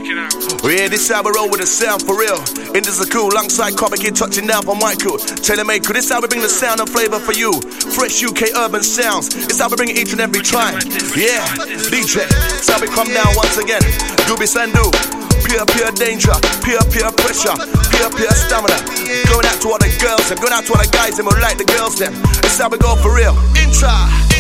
Check it out. Yeah, this how we roll with the sound for real. Indus are cool, alongside Copper Kid touching down for Michael. Tailor-made crew, this how we bring the sound and flavor for you. Fresh UK urban sounds, it's how we bring it each and every time. Yeah, DJ, it's how we come down once again. Doobie Sandu, pure danger, pure pressure, pure stamina. Going out to all the girls and going out to all the guys and we like the girls them. It's how we go for real. Intra.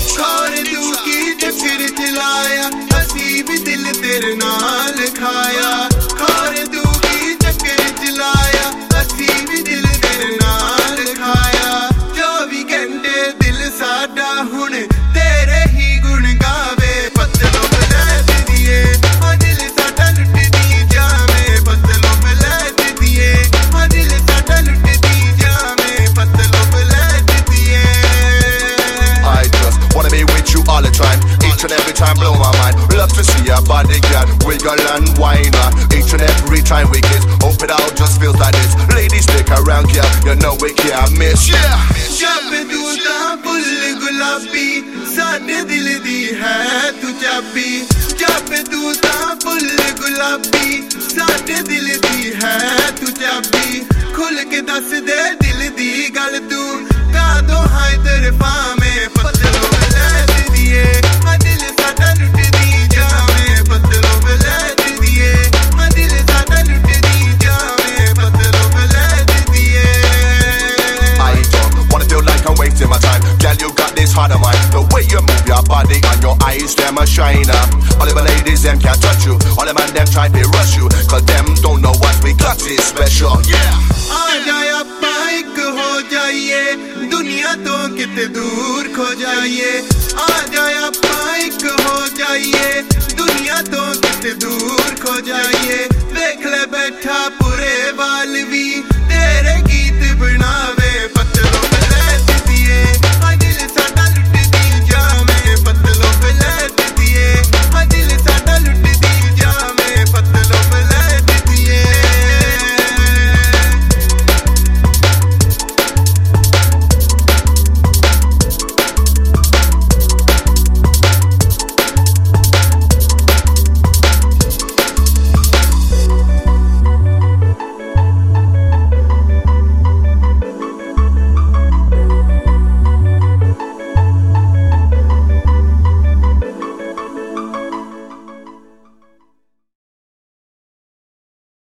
All the time, each and every time blow my mind. Love to see your body, girl, wiggle and whine. Each and every time we kiss, hope it all just feels like this. Ladies stick around, girl, you know we can't miss. Yeah. जब दूता full गुलाबी साडे दिल दी है तू चाबी जब दूता फुल गुलाबी साडे दिल दी है तू चाबी खुल के दस दे दिल दी गल तू का दो हाय तरफा में पतलो लैट दिए आ दिल साडा लुट दी जावे पतलो लैट दिए आ दिल साडा लुट दी जावे पतलो लैट दिए I don't wanna feel like I'm wasting my time. Girl, you got this heart of mine. The way you move your body and your eyes, them a shine up. All of the ladies, them can't touch you. All the man, them try to rush you. Cause them don't know what we got is special. Yeah. आजा अप्पा एक हो जाइए दुनिया तो कितने दूर खो जाइए आजा अप्पा एक हो जाइए दुनिया तो कितने दूर खो जाइए देख ले